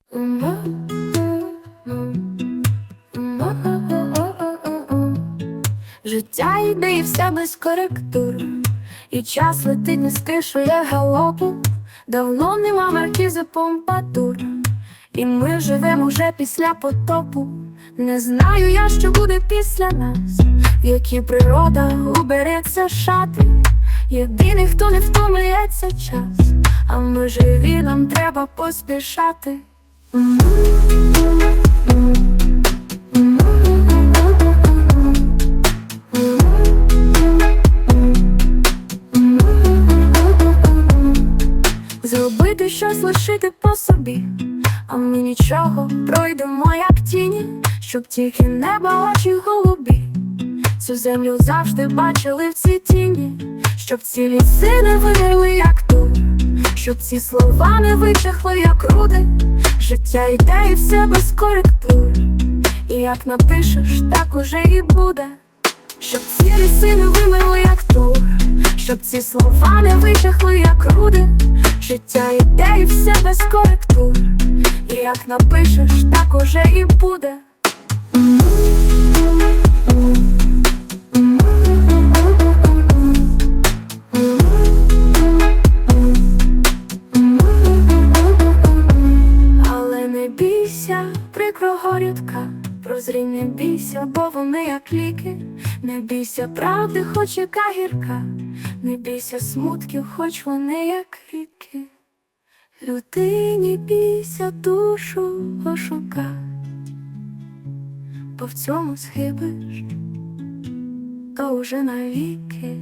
Життя йде і все без коректур, і час летить, не стишує галопу. Давно нема маркізи Помпадур, і ми живемо вже після потопу. Не знаю я, що буде після нас, в які природа убереться шати. Єдиний, хто не втомлюється час, а ми живі, нам треба поспішати. Зробити щось, лишити по собі, а ми нічого, пройдемо як тіні, щоб тільки небо, очі голубі цю землю завжди бачили в цвітінні, щоб ці ліси не вимерли, як тут, щоб ці слова не вичахли, як руди. Життя йде і все без коректур, і як напишеш, так уже і буде. Щоб ці ліси не вимерли, як тур, щоб ці слова не вичахли, як руди. Життя йде і все без коректур, і як напишеш, так уже і буде. Але не бійся прикрого рядка, прозрій, не бійся, бо вони як ліки. Не бійся правди, хоч яка гірка, не бійся смутків, хоч вони як ріки. Людині бійся душу ошукать, бо в цьому схибиш, то вже навіки.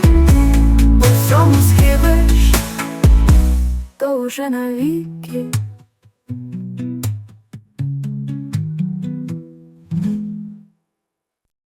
Уже навіки.